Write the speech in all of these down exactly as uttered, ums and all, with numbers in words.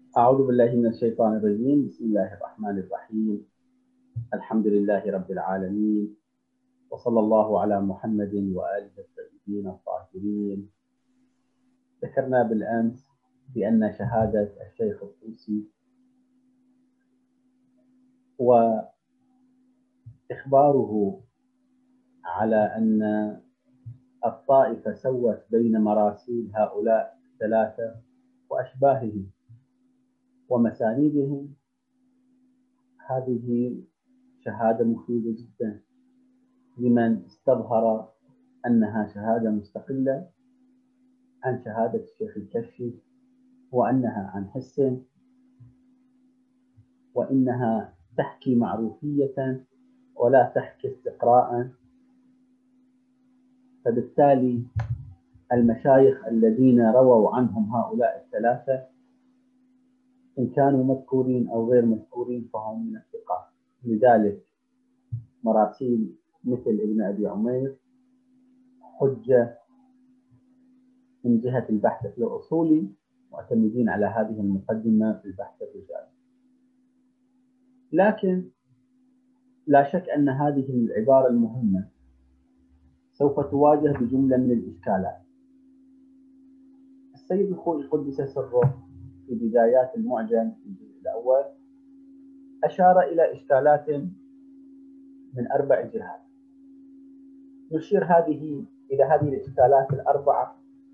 أعوذ بالله من الشيطان الرجيم. بسم الله الرحمن الرحيم. الحمد لله رب العالمين، وصلى الله على محمد وآله الطيبين الطاهرين. ذكرنا بالأمس بأن شهادة الشيخ الطوسي وإخباره على أن الطائفة سوت بين مراسيل هؤلاء الثلاثة وأشباههم ومسانيدهم، هذه شهادة مفيدة جدا لمن استظهر أنها شهادة مستقلة عن شهادة الشيخ الكشي، وأنها عن حس، وإنها تحكي معروفية ولا تحكي استقراء. فبالتالي المشايخ الذين رووا عنهم هؤلاء الثلاثة إن كانوا مذكورين أو غير مذكورين فهم من الثقات. لذلك مراسيل مثل ابن أبي عمير حجة من جهة البحث الأصولي، معتمدين على هذه المقدمة في البحث الرجالي. لكن لا شك أن هذه العبارة المهمة سوف تواجه بجملة من الإشكالات. السيد الخوئي قدس سره في بدايات المعجم في الجزء الأول أشار إلى إشكالات من أربع جهات. نشير هذه إلى هذه الإشكالات الأربعة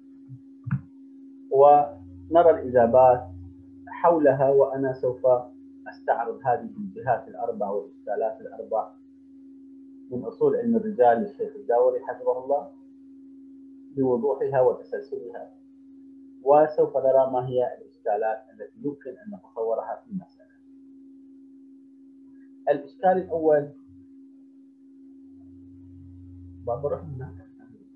ونرى الإجابات حولها، وأنا سوف أستعرض هذه الجهات الأربع والإشكالات الأربع من أصول علم الرجال للشيخ الداوري حفظه الله بوضوحها وتسلسلها، وسوف نرى ما هي الإشكالات التي يمكن أن نتصورها في المسألة. الإشكال الأول بروح هناك.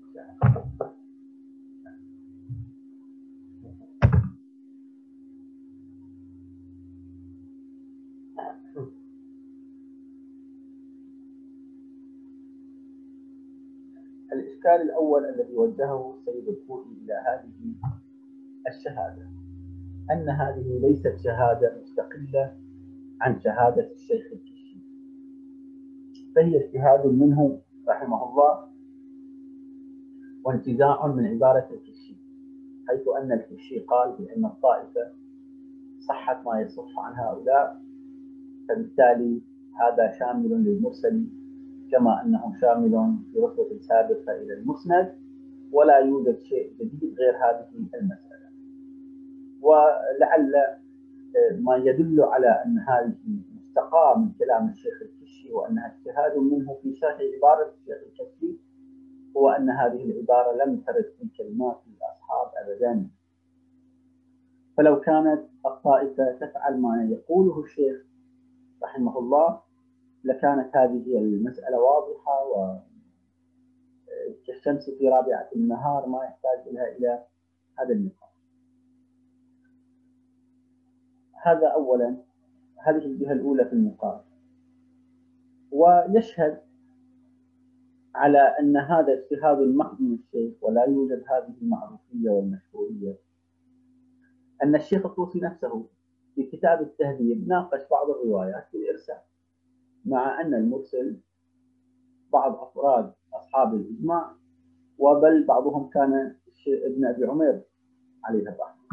الإشكال الأول الذي وجهه السيد الخوئي إلى هذه الشهادة أن هذه ليست شهادة مستقلة عن شهادة الشيخ الكشي، فهي اجتهاد منه رحمه الله وانتزاع من عبارة الكشي، حيث أن الكشي قال بأن الطائفة صحت ما يصح عن هؤلاء، فبالتالي هذا شامل للمرسل كما أنه شامل في رتبة سابقة إلى المسند، ولا يوجد شيء جديد غير هذه المسألة. ولعل ما يدل على أن هذه مستقاة من كلام الشيخ الكشي وأنها اجتهاد منه في شرح عبارة الشيخ الكشي هو أن هذه العبارة لم ترد في كلمات الأصحاب أبدا. فلو كانت الطائفة تفعل ما يقوله الشيخ رحمه الله لكانت هذه المسألة واضحة وكالشمس في رابعة النهار، ما يحتاج إلى إلى هذا النقاش. هذا أولا، هذه الجهة الأولى في النقاش. ويشهد على أن هذا اجتهاد محض من الشيخ ولا يوجد هذه المعروفية والمشهورية أن الشيخ الطوسي نفسه في كتاب التهذيب ناقش بعض الروايات في الإرسال، مع أن المرسل بعض أفراد أصحاب الإجماع، وبل بعضهم كان ابن أبي عمير عليه الرحمة.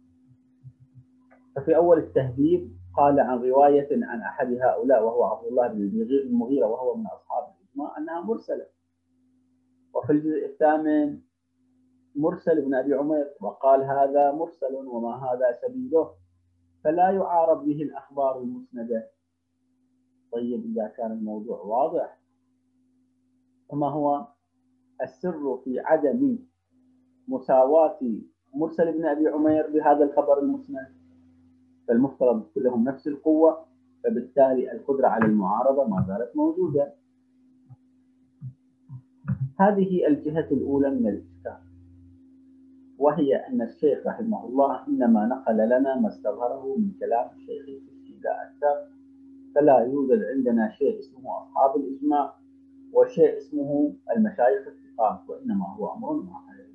ففي أول التهذيب قال عن رواية عن أحد هؤلاء وهو عبد الله بن المغيرة وهو من أصحاب الإجماع أنها مرسلة. وفي الجزء الثامن مرسل ابن أبي عمير وقال هذا مرسل وما هذا سبيله، فلا يعارض به الأخبار المسندة. طيب إذا كان الموضوع واضح فما هو السر في عدم مساواة مرسل ابن أبي عمير بهذا الخبر المسند؟ فالمفترض كلهم نفس القوة، فبالتالي القدرة على المعارضة ما زالت موجودة. هذه الجهة الأولى من الإشكال، وهي أن الشيخ رحمه الله إنما نقل لنا ما استظهره من كلام الشيخ الكشي لا أكثر، فلا يوجد عندنا شيء اسمه أصحاب الإجماع وشيء اسمه المشايخ الثقات، وإنما هو أمر واحد.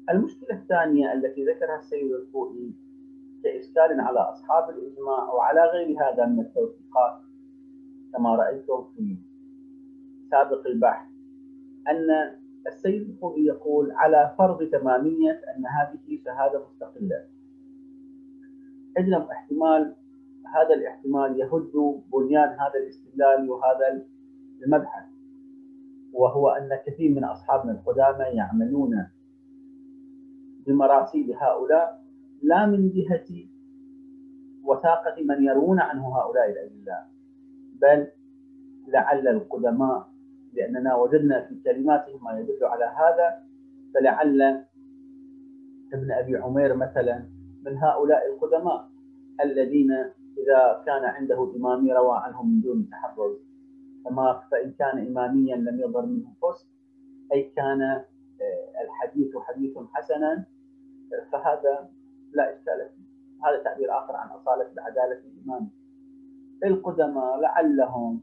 المشكلة الثانية التي ذكرها السيد الخوئي كإشكال على أصحاب الإجماع وعلى غير هذا من التوثيقات كما رأيتم في سابق البحث، أن السيد الخوئي يقول على فرض تمامية أن هذه شهادة مستقلة، إذن احتمال هذا الاحتمال يهد بنيان هذا الاستدلال وهذا المبحث، وهو أن كثير من أصحابنا القدامى يعملون بمراسيل هؤلاء لا من جهة وثاقة من يروون عنه هؤلاء الأجلاء، بل لعل القدماء، لأننا وجدنا في كلماتهم ما يدل على هذا، فلعل ابن أبي عمير مثلا من هؤلاء القدماء الذين إذا كان عنده إمامي روى عنهم من دون تحرز، فما فإن كان إماميا لم يظهر منه فسق، أي كان الحديث حديث حسنا، فهذا لا إشكال فيه. هذا تعبير آخر عن أصالة العدالة الإمامية. القدماء لعلهم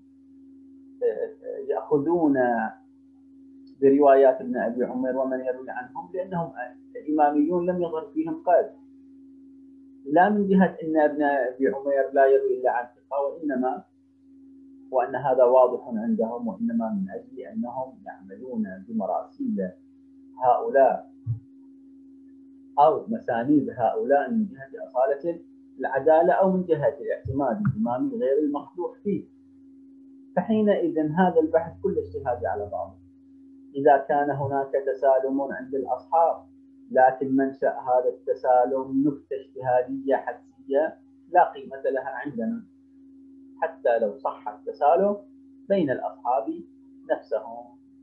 يأخذون بروايات ابن أبي عمير ومن يروي عنهم لأنهم إماميون لم يظهر فيهم قيد، لا من جهة أن ابن أبي عمير لا يروي إلا عن ثقة، وإنما وأن هذا واضح عندهم، وإنما من أجل أنهم يعملون بمراسيل هؤلاء أو مسانيد هؤلاء من جهة أصالة العدالة أو من جهة الاعتماد الإمامي غير المخلوق فيه. فحينئذ هذا البحث كل اجتهادي على بعضه. إذا كان هناك تسالم عند الأصحاب لكن منشأ هذا التسالم نكتة اجتهادية حدسية لا قيمة لها عندنا، حتى لو صح التسالم بين الأصحاب نفسهم.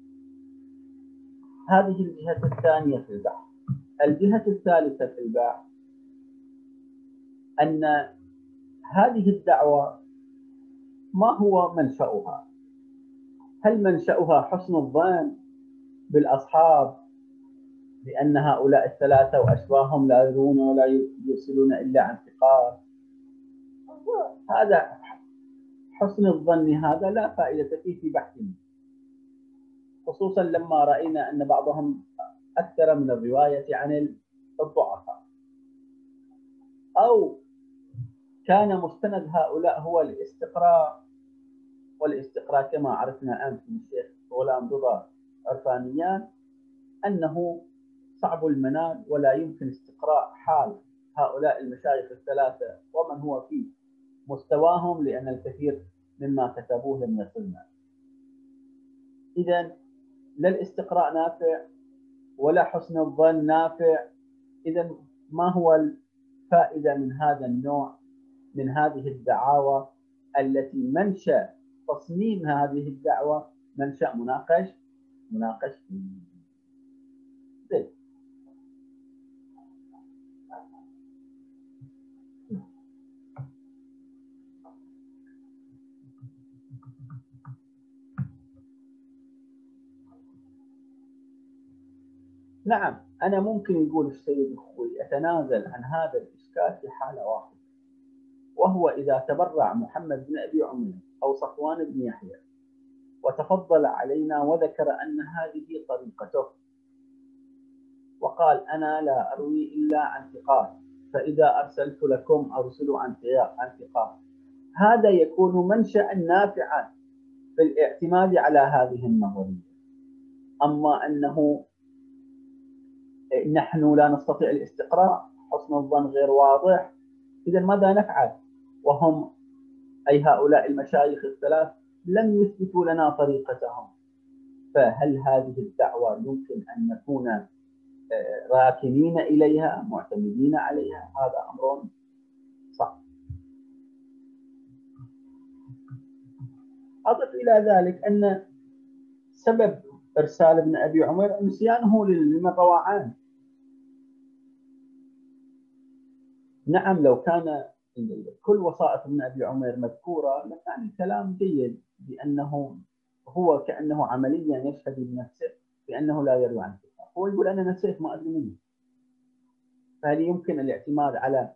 هذه الجهة الثانية في البحث. الجهة الثالثة في البحث أن هذه الدعوة ما هو منشأها؟ هل منشأها حسن الظن بالأصحاب لأن هؤلاء الثلاثة وأشباههم لا يرون ولا يرسلون إلا عن ثقات؟ هذا حسن الظن هذا لا فائدة فيه في بحثنا، خصوصا لما رأينا أن بعضهم أكثر من الرواية عن الضعفاء، أو كان مستند هؤلاء هو الاستقراء، والاستقراء كما عرفنا أمس من الشيخ غلام رضا عرفانيان أنه صعب المنال، ولا يمكن استقراء حال هؤلاء المشايخ الثلاثة ومن هو في مستواهم، لأن الكثير مما كتبوه لم يصلنا. إذن لا الاستقراء نافع ولا حسن الظن نافع. إذن ما هو الفائدة من هذا النوع من هذه الدعاوى التي منشأ تصميم هذه الدعوة منشأ مناقش مناقش فيه. نعم، أنا ممكن يقول السيد الخوئي أتنازل عن هذا الإشكال في حالة واحدة، وهو إذا تبرع محمد بن أبي عمير أو صفوان بن يحيى وتفضل علينا وذكر أن هذه طريقته، وقال أنا لا أروي إلا عن ثقات، فإذا أرسلت لكم أرسلوا عن ثقات، هذا يكون منشأ نافعا في الاعتماد على هذه النظرية. أما أنه نحن لا نستطيع الاستقراء، حسن الظن غير واضح، إذا ماذا نفعل؟ وهم أي هؤلاء المشايخ الثلاث لم يثبتوا لنا طريقتهم، فهل هذه الدعوة يمكن أن نكون راكنين إليها معتمدين عليها؟ هذا أمر صعب. أضف إلى ذلك أن سبب إرسال ابن أبي عمير نسيانه لمن روى عنه. نعم، لو كان كل وصائف ابن أبي عمير مذكورة لكان الكلام جيد، بأنه هو كأنه عمليا يشهد بنفسه بأنه لا يروي عن ثقة، هو يقول أنا نسيت ما أدري منه. فهل يمكن الاعتماد على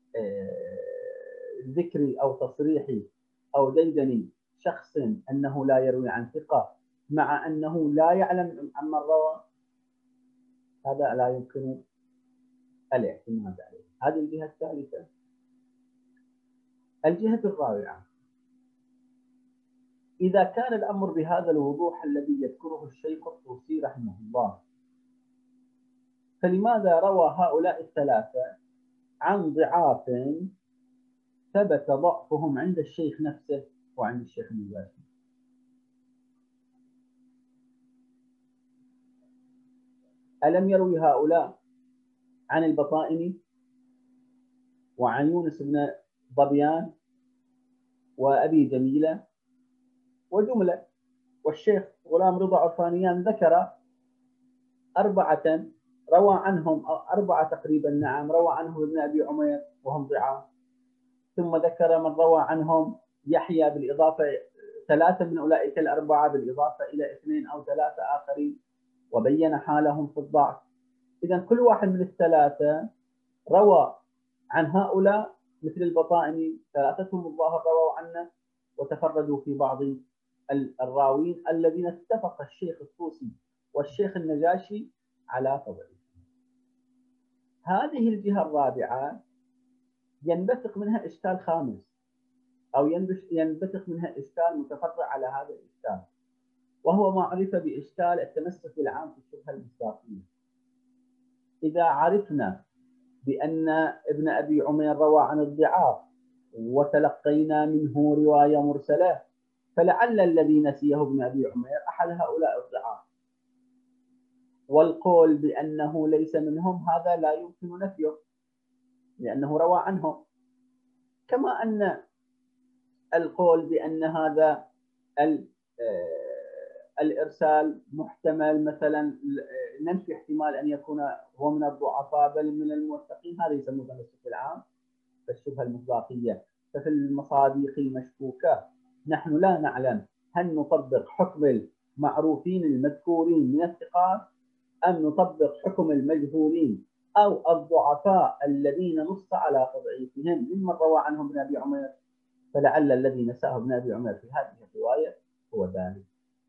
ذكري أو تصريحي أو ديدني شخص أنه لا يروي عن ثقة مع أنه لا يعلم عمن روى؟ هذا لا يمكن الاعتماد عليه. هذه الجهة الثالثة. الجهة الرابعة: إذا كان الأمر بهذا الوضوح الذي يذكره الشيخ الطوسي رحمه الله، فلماذا روى هؤلاء الثلاثة عن ضعاف ثبت ضعفهم عند الشيخ نفسه وعند الشيخ النجاشي؟ ألم يروي هؤلاء عن البطائني وعن يونس بن ظبيان وأبي جميلة وجملة، والشيخ غلام رضا عرفانيان ذكر أربعة روى عنهم، أربعة تقريبا نعم، روى عنهم ابن أبي عمير وهم ضعاف، ثم ذكر من روى عنهم يحيى بالإضافة ثلاثة من أولئك الأربعة بالإضافة إلى اثنين أو ثلاثة آخرين، وبين حالهم في الضعف. إذا كل واحد من الثلاثة روى عن هؤلاء، مثل البطائني ثلاثتهم الظاهر رووا عنه وتفردوا في بعض الراوين الذين اتفق الشيخ الطوسي والشيخ النجاشي على فضله. هذه الجهة الرابعة ينبثق منها إشكال خامس، أو ينبثق منها إشكال متفرع على هذا الإشكال، وهو ما عرف بإشكال التمسك العام في الشبهة المصداقية. إذا عرفنا بأن ابن أبي عمير روى عن الضعاف وتلقينا منه رواية مرسلة، فلعل الذي نسيه ابن أبي عمير أحد هؤلاء الضعاف، والقول بأنه ليس منهم هذا لا يمكن نفيه لأنه روى عنهم، كما أن القول بأن هذا الإرسال محتمل، مثلا ننفي احتمال أن يكون هو من الضعفاء بل من الموثقين، هذا يسمونه التمسك العام فالشبهة المصداقية. ففي المصادق المشكوكة نحن لا نعلم هل نطبق حكم المعروفين المذكورين من الثقات أم نطبق حكم المجهولين أو الضعفاء الذين نص على تضعيفهم ممن روى عنهم ابن أبي عمير، فلعل الذي نساه ابن أبي عمير في هذه الرواية هو ذلك.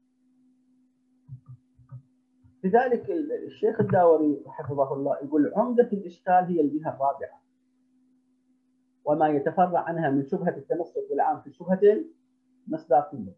لذلك الشيخ الداوري حفظه الله يقول عمدة الإشكال هي الجهة الرابعة وما يتفرع عنها من شبهة التمسك بالعام في شبهة المصداقية.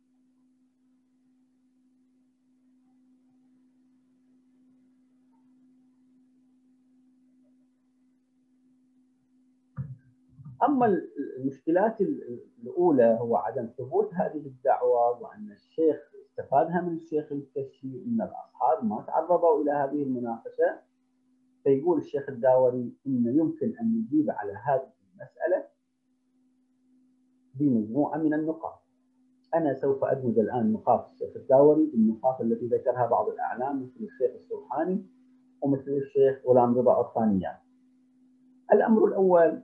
أما المشكلات الأولى هو عدم ثبوت هذه الدعوة، وأن الشيخ استفادها من الشيخ الكشي، أن الأصحاب ما تعرضوا إلى هذه المناقشة. فيقول الشيخ الداوري إن يمكن أن نجيب على هذه المسألة بمجموعة من النقاط. أنا سوف أدمج الآن نقاط الشيخ الداوري بالنقاط التي ذكرها بعض الأعلام مثل الشيخ السوحاني ومثل الشيخ غلام رضا عرفانيان. الأمر الأول: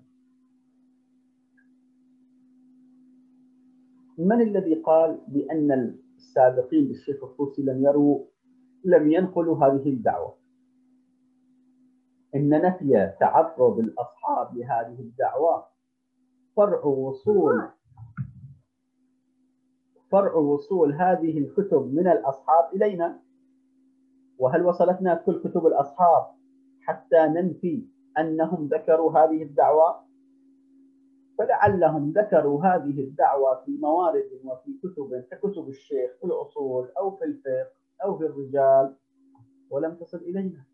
من الذي قال بأن السابقين بالشيخ الطوسي لم يروا لم ينقلوا هذه الدعوة؟ إن نفي تعرض الأصحاب لهذه الدعوة فرع وصول فرع وصول هذه الكتب من الأصحاب إلينا. وهل وصلتنا كل كتب الأصحاب حتى ننفي أنهم ذكروا هذه الدعوة؟ فلعلهم ذكروا هذه الدعوة في موارد وفي كتب ككتب الشيخ في الأصول أو في الفقه أو في الرجال ولم تصل إلينا.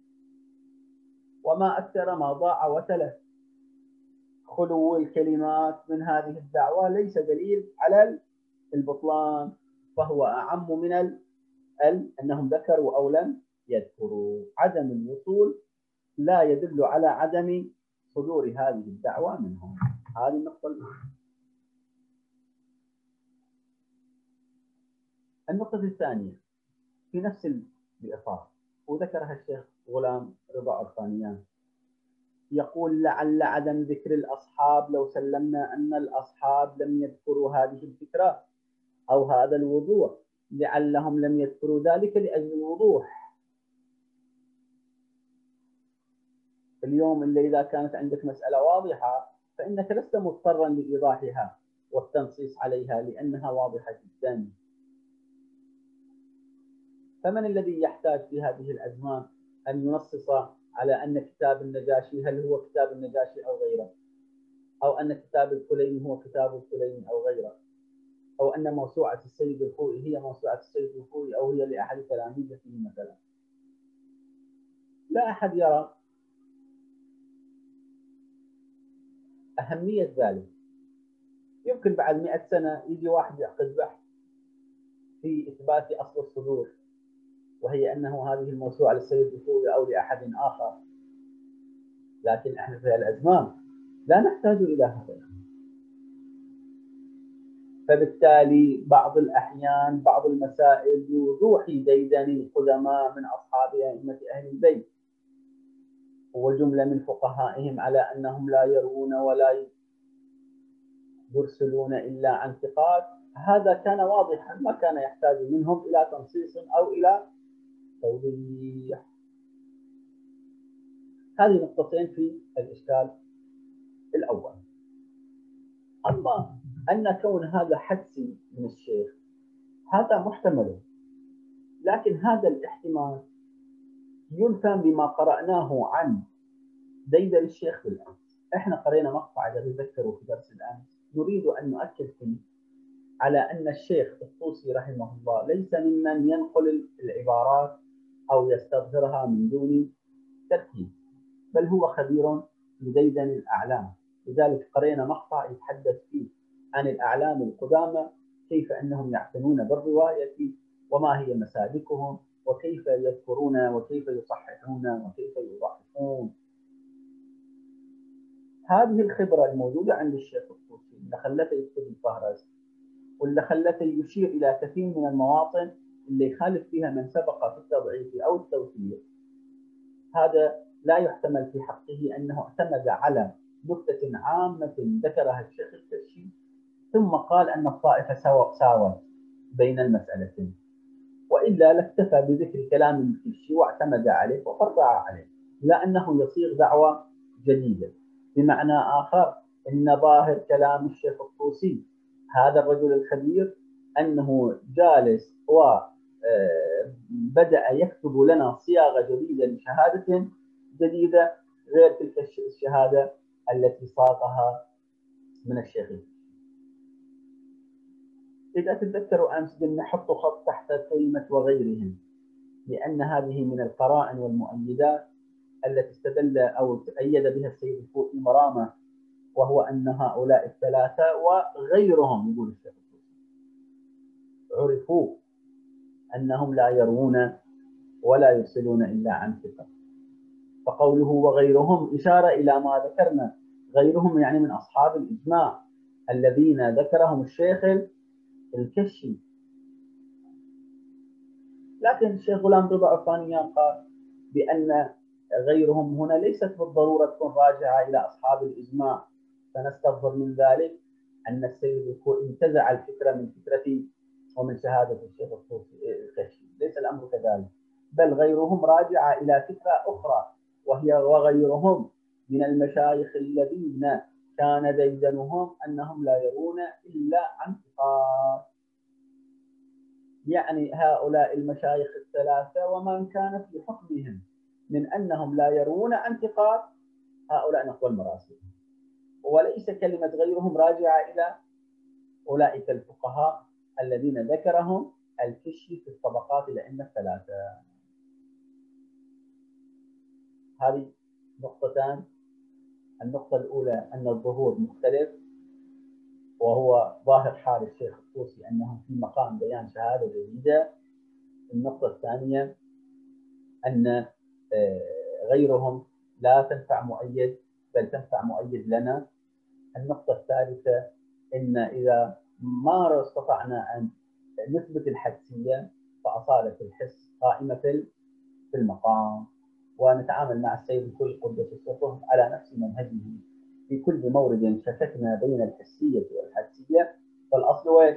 وما أكثر ما ضاع وتلف. خلو الكلمات من هذه الدعوة ليس دليل على البطلان، فهو أعم من ال... ال... أنهم ذكروا أو لم يذكروا. عدم الوصول لا يدل على عدم صدور هذه الدعوة منهم. هذه النقطة الأولى. النقطة الثانية في نفس الإطار وذكرها الشيخ غلام رضا عرفانيان، يقول لعل عدم ذكر الأصحاب لو سلمنا أن الأصحاب لم يذكروا هذه الفكرة أو هذا الوضوح لعلهم لم يذكروا ذلك لأجل الوضوح. اليوم اللي إذا كانت عندك مسألة واضحة فإنك لست مضطرا لإيضاحها والتنصيص عليها لأنها واضحة جدا. فمن الذي يحتاج في هذه الأزمان أن ينصص على أن كتاب النجاشي هل هو كتاب النجاشي أو غيره، أو أن كتاب الكليني هو كتاب الكليني أو غيره، أو أن موسوعة السيد الخوئي هي موسوعة السيد الخوئي أو هي لأحد تلاميذه مثلا. لا أحد يرى أهمية ذلك. يمكن بعد مئة سنة يجي واحد يعقد بحث في إثبات أصل الصدور، وهي أنه هذه الموسوعة للسيد الخوئي أو لأحد آخر، لكن احنا في الأزمان لا نحتاج إلى هذا. فبالتالي بعض الأحيان بعض المسائل بوضوح ديدن القدماء من أصحاب أئمة أهل البيت وجملة من فقهائهم على أنهم لا يروون ولا يرسلون إلا عن ثقات، هذا كان واضحا ما كان يحتاج منهم إلى تنصيص أو إلى توضيح. هذه نقطتين في الإشكال الأول. أما أن كون هذا حدسي من الشيخ هذا محتمل، لكن هذا الاحتمال ينفهم بما قرأناه عن ديدن الشيخ بالأمس. احنا قرينا مقطع إذا تذكروا في درس الأمس نريد أن نؤكد فيه على أن الشيخ الطوسي رحمه الله ليس ممن ينقل العبارات أو يستظهرها من دون تركيز، بل هو خبير بديدن الأعلام. لذلك قرينا مقطع يتحدث فيه عن الأعلام القدامى، كيف أنهم يعتنون بالرواية وما هي مسالكهم وكيف يذكرون وكيف يصححون وكيف يضعفون. هذه الخبرة الموجودة عند الشيخ الطوسي اللي خلته يكتب الفهرس واللي خلته يشير إلى كثير من المواطن اللي يخالف فيها من سبق في التضعيف أو التوثيق، هذا لا يحتمل في حقه أنه اعتمد على نكتة عامة ذكرها الشيخ الكشي ثم قال أن الطائفة ساوت بين المسألتين، وإلا لاكتفى بذكر كلام الكشي واعتمد عليه وفرع عليه، لا أنه يصيغ دعوة جديدة. بمعنى آخر إن ظاهر كلام الشيخ الطوسي هذا الرجل الخبير أنه جالس وبدأ يكتب لنا صياغة جديدة لشهادة جديدة غير تلك الشهادة التي صاغها من الشيخ. إذا تتذكروا أمس قلنا حطوا خط تحت كلمة وغيرهم، لأن هذه من القرائن والمؤيدات التي استدل أو تأيد بها السيد الخوئي مرامة، وهو أن هؤلاء الثلاثة وغيرهم يقول الشيخ عرفوا أنهم لا يروون ولا يرسلون إلا عن ثقة. فقوله وغيرهم إشارة إلى ما ذكرنا، غيرهم يعني من أصحاب الإجماع الذين ذكرهم الشيخ الكشي. لكن الشيخ غلام رضا عفانيان قال بأن غيرهم هنا ليست بالضرورة تكون راجعة إلى أصحاب الإجماع، فنستظهر من ذلك أن السيد الخوئي انتزع الفكرة من فكرتي ومن شهادة الشيخ الكشي. ليس الأمر كذلك، بل غيرهم راجعة إلى فكرة أخرى، وهي وغيرهم من المشايخ الذين كان ديدنهم أنهم لا يرون إلا عن ثقات، يعني هؤلاء المشايخ الثلاثة ومن كان في حكمهم من أنهم لا يرون عن ثقات هؤلاء نقوى المراسل، وليس كلمة غيرهم راجعة إلى أولئك الفقهاء الذين ذكرهم الكشي في الطبقات الأئمة الثلاثة. هذه نقطتان. النقطة الأولى أن الظهور مختلف، وهو ظاهر حال الشيخ الطوسي أنهم في مقام بيان شهادة جديدة. النقطة الثانية أن غيرهم لا تنفع مؤيد بل تنفع مؤيد لنا. النقطة الثالثة أن إذا ما استطعنا أن نثبت الحدسية فأصالة الحس قائمة في المقام، ونتعامل مع السيد الخوئي قدس السره على نفس منهجه في كل مورد شتتنا بين الحسية والحدسية، فالأصل وين؟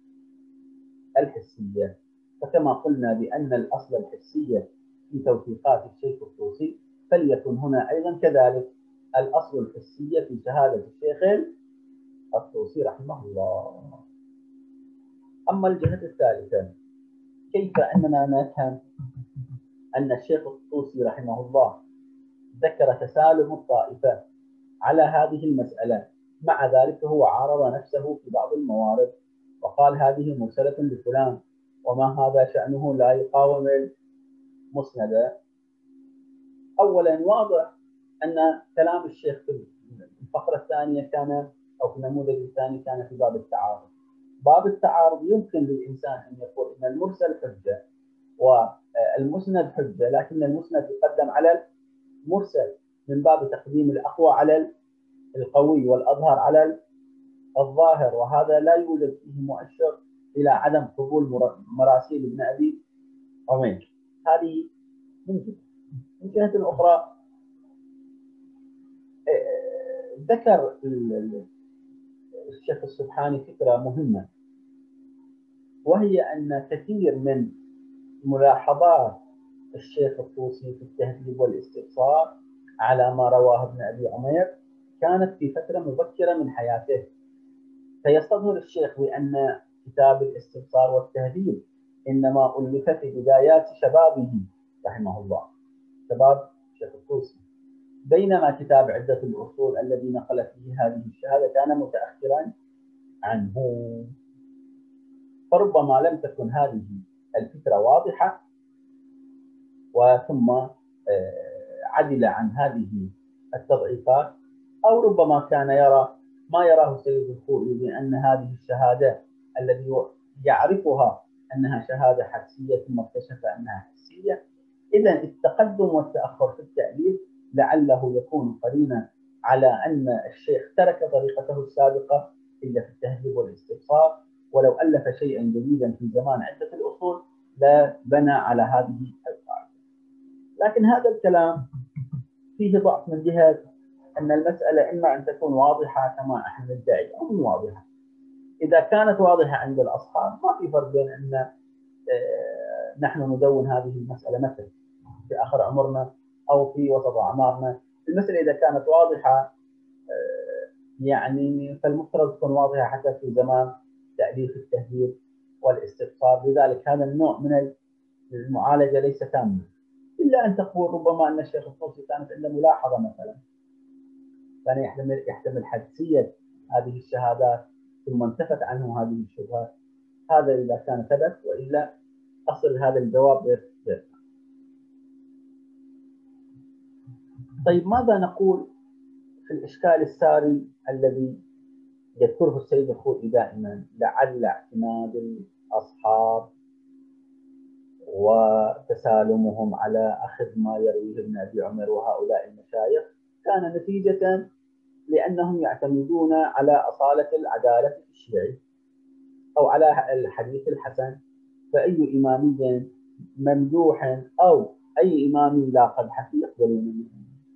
الحسية. فكما قلنا بأن الأصل الحسية في توثيقات الشيخ الطوسي، فليكن هنا أيضا كذلك الأصل الحسية في شهادة الشيخ الطوسي رحمه الله. أما الجهة الثالثة، كيف أننا نفهم أن الشيخ الطوسي رحمه الله ذكر تسالم الطائفة على هذه المسألة، مع ذلك هو عارض نفسه في بعض الموارد وقال هذه مرسلة لفلان وما هذا شأنه لا يقاوم المسند. أولا واضح أن كلام الشيخ في الفقرة الثانية كان أو في النموذج الثاني كان في باب التعارض. باب التعارض يمكن للإنسان أن يقول أن المرسل حجة والمسند حجة، لكن المسند يقدم على المرسل من باب تقديم الأقوى على القوي والأظهر على الظاهر، وهذا لا يوجد فيه مؤشر إلى عدم قبول مراسيل ابن أبي عمير. هذه من جهة. من جهة أخرى ذكر الشيخ السبحاني فكرة مهمة، وهي أن كثير من ملاحظات الشيخ الطوسي في التهذيب والاستبصار على ما رواه ابن أبي عمير كانت في فترة مبكرة من حياته، فيستظهر الشيخ بأن كتاب الاستبصار والتهذيب إنما ألف في بدايات شبابه رحمه الله، شباب الشيخ الطوسي، بينما كتاب عدة الأصول الذي نقل فيه هذه الشهادة كان متأخرا عنه. فربما لم تكن هذه الفكرة واضحة وثم عدل عن هذه التضعيفات، أو ربما كان يرى ما يراه السيد الخوئي بأن هذه الشهادة الذي يعرفها أنها شهادة حدسية ثم اكتشف أنها حدسية، إذا التقدم والتأخر في التأليف لعله يكون قرينا على أن الشيخ ترك طريقته السابقة إلا في التهذيب والاستبصار، ولو ألف شيئا جديدا في زمان عدة الأصول لا بنى على هذه القاعدة. لكن هذا الكلام فيه ضعف من جهة أن المسألة إما أن تكون واضحة كما احنا ندعي أو مو واضحة. إذا كانت واضحة عند الأصحاب ما في فرق بين أن نحن ندون هذه المسألة مثلا في آخر عمرنا أو في وسط أعمارنا. المسألة إذا كانت واضحة يعني فالمفترض تكون واضحة حتى في زمان تأليف التهذيب والاستبصار، لذلك هذا النوع من المعالجة ليس تاما، إلا أن تقول ربما أن الشيخ الطوسي كانت عنده ملاحظة مثلا، كان يحتمل يحتمل حدسية هذه الشهادات ثم انتفت عنه هذه الشبهات. هذا إذا كان ثبت، وإلا أصل هذا الجواب غير. طيب ماذا نقول في الإشكال الساري الذي يذكره السيد الخوئي دائما، لعل اعتماد الأصحاب وتسالمهم على أخذ ما يرويه ابن أبي عمر وهؤلاء المشايخ كان نتيجة لأنهم يعتمدون على أصالة العدالة الشيعي أو على الحديث الحسن، فأي إمامي ممدوح أو أي إمام لا قدح فيه يقبلون منه.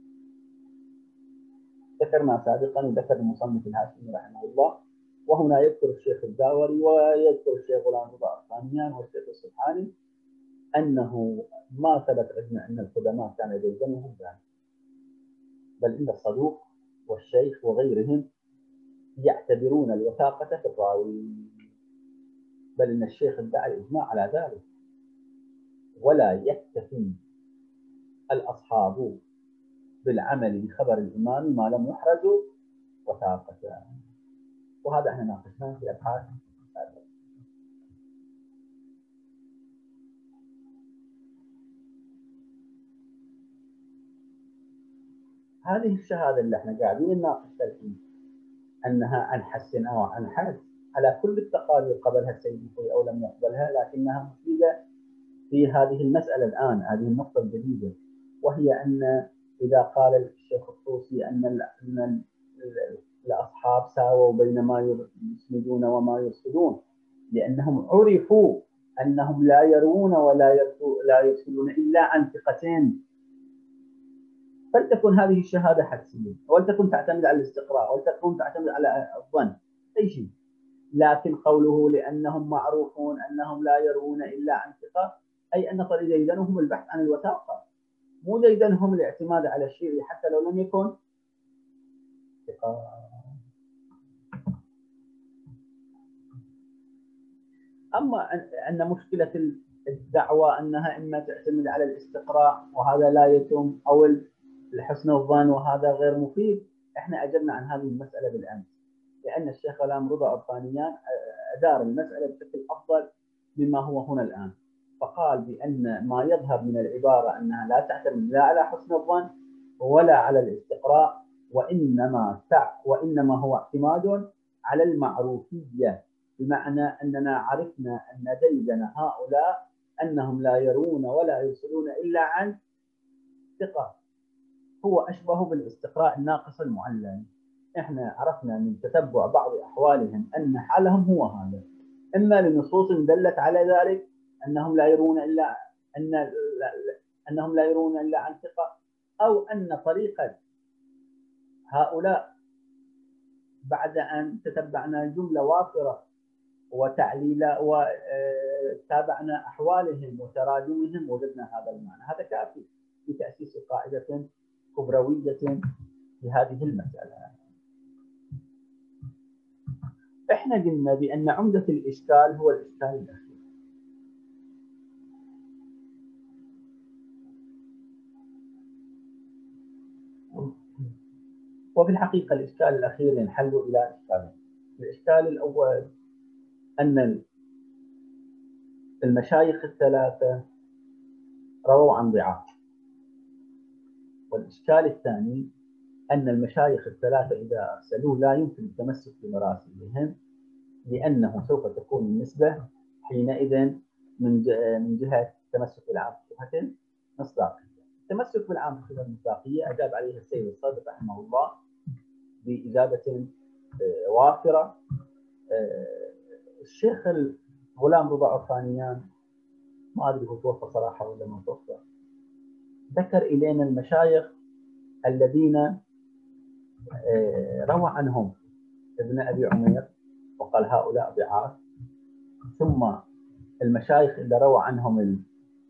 ذكرنا سابقا وذكر المصنف الهاشمي رحمه الله، وهنا يذكر الشيخ الداوري ويذكر الشيخ غلام رضا الثانيان والشيخ السبحاني أنه ما ثبت عندنا أن القدماء كان يلزمهم ذلك، بل إن الصدوق والشيخ وغيرهم يعتبرون الوثاقة في الراوي، بل إن الشيخ ادعى الإجماع على ذلك، ولا يكتفي الأصحاب بالعمل بخبر الإمام ما لم يحرزوا وثاقته. وهذا احنا ناقشناه في أبحاث. هذه الشهادة اللي احنا قاعدين نناقشها الحين أنها عن حسن أو عن حد، على كل التقارير قبلها السيد الخوئي أو لم يقبلها، لكنها مفيدة في هذه المسألة الآن، هذه النقطة الجديدة، وهي أن إذا قال الشيخ الطوسي أن الأصحاب ساووا بين ما يسندون وما يرسلون لأنهم عرفوا أنهم لا يروون ولا لا يرسلون إلا عن ثقتين، فلتكن هذه الشهادة حدسية، ولتكن تعتمد على الاستقراء، ولتكن تعتمد على الظن، أي شيء. لكن قوله لأنهم معروفون أنهم لا يروون إلا عن ثقة، أي أن طريق ديدنهم البحث عن الوثاقة، مو ديدنهم الاعتماد على الشيء حتى لو لم يكن ثقة. أما أن مشكلة الدعوة أنها إما تعتمد على الاستقراء وهذا لا يتم، أو الحسن الظن وهذا غير مفيد. إحنا أجبنا عن هذه المسألة بالأمس، لأن الشيخ غلام رضا عرفانيان أدار المسألة بشكل أفضل مما هو هنا الآن، فقال بأن ما يظهر من العبارة أنها لا تعتمد لا على حسن الظن ولا على الاستقراء، وإنما وإنما هو اعتماد على المعروفية، بمعنى أننا عرفنا أن ديدن هؤلاء أنهم لا يرون ولا يرسلون إلا عن ثقة، هو أشبه بالاستقراء الناقص المعلل. إحنا عرفنا من تتبع بعض أحوالهم أن حالهم هو هذا، إما لنصوص دلت على ذلك أنهم لا يرون إلا أن أنهم لا يرون إلا عن ثقة، أو أن طريقة هؤلاء بعد أن تتبعنا الجملة وافرة وتعليل وتابعنا أحوالهم وتراجمهم وجدنا هذا المعنى. هذا كافي في تأسيس قاعدة كبروية في هذه المسألة. إحنا قلنا بأن عمدة الإشكال هو الإشكال الأخير، وفي الحقيقة الإشكال الأخير ينحل إلى إشكالين. الإشكال الأول أن المشايخ الثلاثة رووا عن ضعاف، والإشكال الثاني أن المشايخ الثلاثة إذا أرسلوا لا يمكن التمسك بمراسلهم، لأنه سوف تكون النسبة حينئذ من من جهة التمسك بالعام بصفة مصداقية. التمسك بالعام بصفة مصداقية أجاب عليه السيد الصادق رحمه الله بإجابة وافرة. الشيخ غلام رضا عرفانيان ما أدري هو توفى صراحة ولا ما توفى، ذكر إلينا المشايخ الذين روى عنهم ابن أبي عمير وقال هؤلاء ضعاف، ثم المشايخ اللي روى عنهم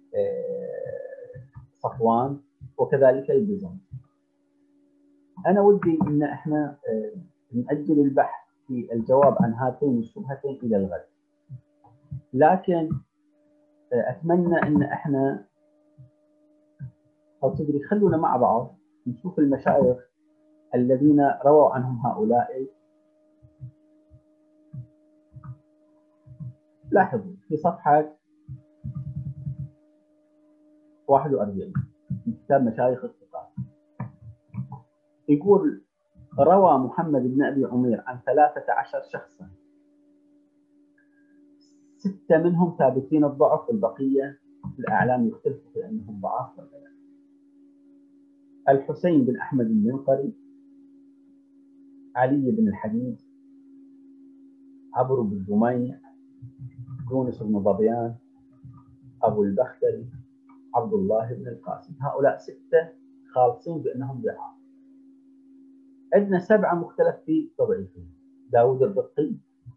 صفوان وكذلك البيزنطي. أنا ودي إن إحنا نأجل البحث في الجواب عن هاتين الشبهتين إلى الغد، لكن أتمنى إن إحنا أو تدري خلونا مع بعض نشوف المشايخ الذين رووا عنهم هؤلاء. لاحظوا في صفحة واحد وأربعين من كتاب مشايخ الثقات يقول روى محمد بن أبي عمير عن ثلاثة عشر شخصا، ستة منهم ثابتين الضعف والبقية الأعلام يختلف في أنهم ضعاف ولا لا. الحسين بن أحمد المنقري، علي بن الحديد، عبر بن جميع، يونس بن ظبيان، أبو البختري، عبد الله بن القاسم. هؤلاء ستة خالصين بأنهم ضعاف. عندنا سبعة مختلف في تضعيفهم: داود الرقي،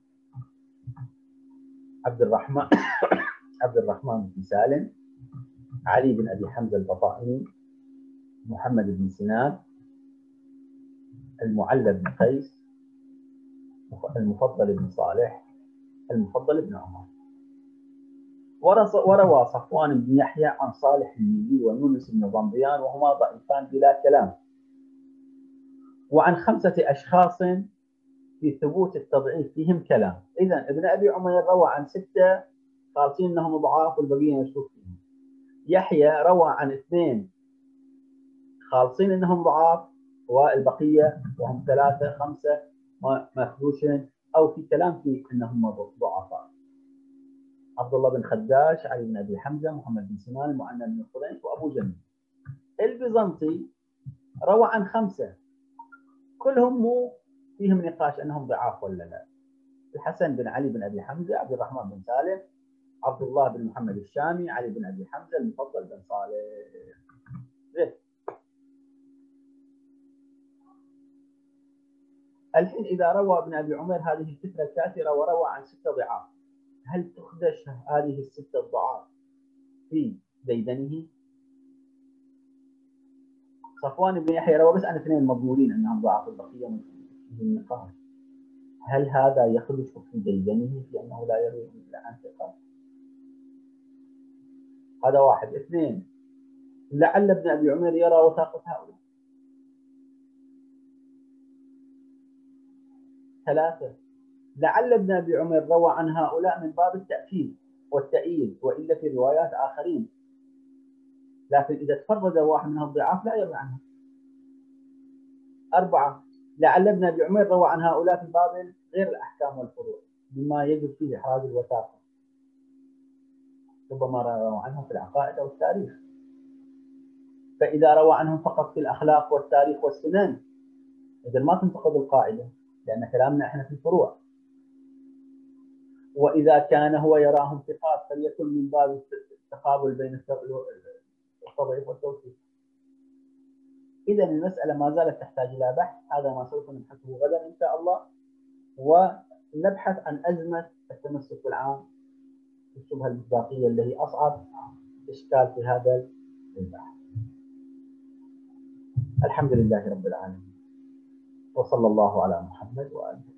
عبد الرحمن عبد الرحمن بن سالم، علي بن أبي حمزة البطائني، محمد بن سنان، المعلى بن قيس، المفضل بن صالح، المفضل بن عمر. وروى صفوان بن يحيى عن صالح النيلي ويونس بن ضمضيان وهما ضعيفان بلا كلام، وعن خمسة أشخاص في ثبوت التضعيف فيهم كلام. إذن ابن أبي عمير روى عن ستة خالصين أنهم ضعاف والبقية مشكوك فيهم. يحيى روى عن اثنين خالصين أنهم ضعاف والبقية وهم ثلاثة خمسة مخدوشين أو في كلام في أنهم ضعفاء: عبد الله بن خداش، علي بن أبي حمزة، محمد بن سنان، المعنى بن خليل، وأبو جميل. البيزنطي روى عن خمسة كلهم مو فيهم نقاش أنهم ضعاف ولا لا: الحسن بن علي بن أبي حمزة، عبد الرحمن بن سالم، عبد الله بن محمد الشامي، علي بن أبي حمزة، المفضل بن صالح. الحين إذا روى ابن أبي عمر هذه الفكرة الكاثرة وروى عن ستة ضعاف، هل تخدش هذه الستة الضعاف في ديدنه؟ صفوان بن يحيى روى بس عن اثنين مضمونين أنهم ضعاف، البقية من النقاش. هل هذا يخدش في ديدنه في أنه لا يروي إلا عن ثقة؟ هذا واحد. اثنين، لعل ابن أبي عمر يرى وثاقة هؤلاء. ثلاثة، لعل ابن أبي عمر روى عن هؤلاء من باب التأكيد والتأييد، وإلا في روايات آخرين، لكن إذا تفرد واحد من الضعاف لا يروي عنها. أربعة، لعل ابن أبي عمر روى عن هؤلاء في باب غير الأحكام والفروع مما يجب فيه إحراز الوثاقة، ربما روى عنهم في العقائد أو التاريخ. فإذا روى عنهم فقط في الأخلاق والتاريخ والسنن إذا ما تنتقد القاعدة، لأن كلامنا إحنا في الفروع. وإذا كان هو يراهم ثقات فليكن من باب التقابل بين التضعيف والتوثيق. إذا المسألة ما زالت تحتاج إلى بحث، هذا ما سوف نبحثه غدا إن شاء الله، ونبحث عن أزمة التمسك العام في الشبهة المصداقية التي أصعب إشكال في هذا البحث. الحمد لله رب العالمين، وصلى الله على محمد وآله.